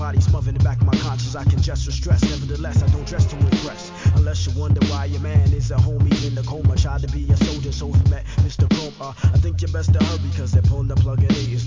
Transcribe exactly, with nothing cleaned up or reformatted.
body smothered in the back of my conscience. I can just stress